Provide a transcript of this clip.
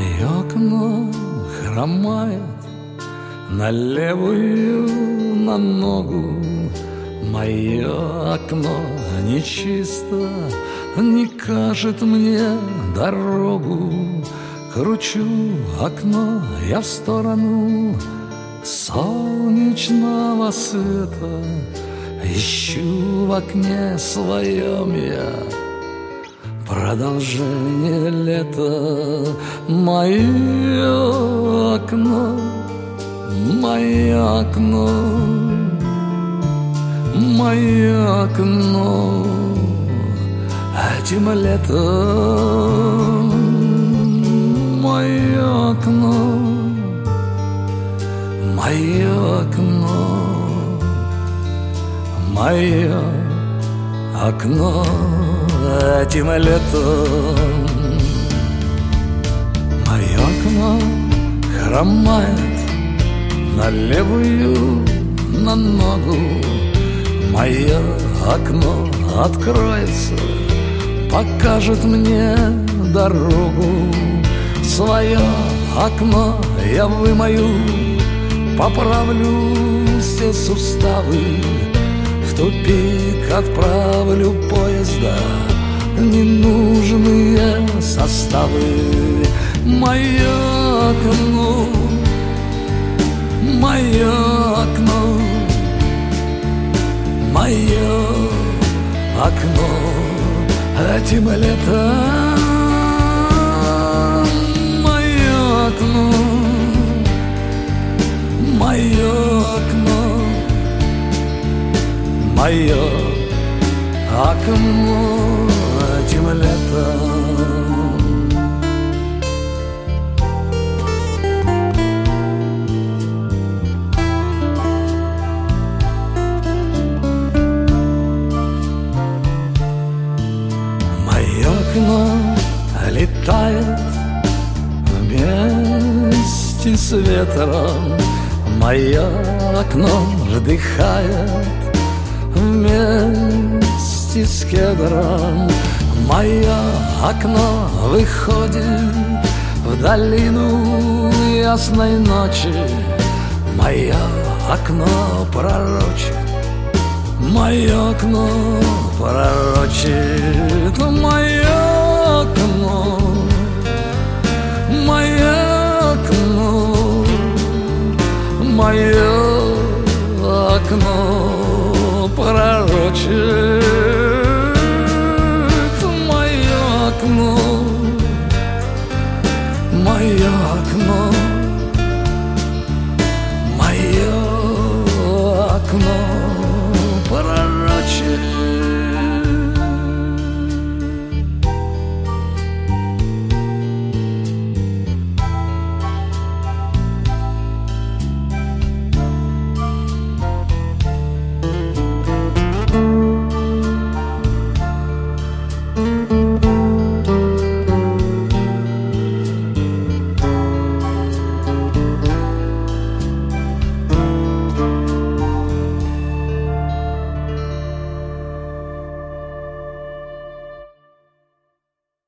Мое окно хромает на левую, на ногу. Мое окно нечисто, не кажет мне дорогу. Кручу окно я в сторону солнечного света. Ищу в окне своем я продолжение лета. Мое окно, мое окно, мое окно этим летом. Мое окно, мое окно, мое окно этим летом. Мое окно хромает на левую, на ногу. Мое окно откроется, покажет мне дорогу. Свое окно я вымою, поправлю все суставы. В тупик отправлю поезда ненужные составы. Мое окно, мое окно, мое окно этим летом. Мое окно, мое окно, мое окно этим летом. Мое окно летает вместе с ветром. Мое окно вдыхает вместе с кедром. Мое окно выходит в долину ясной ночи. Мое окно пророчит, мое окно пророчит. Мое окно, мое окно, мое окно пророчит. Мое окно, мое окно,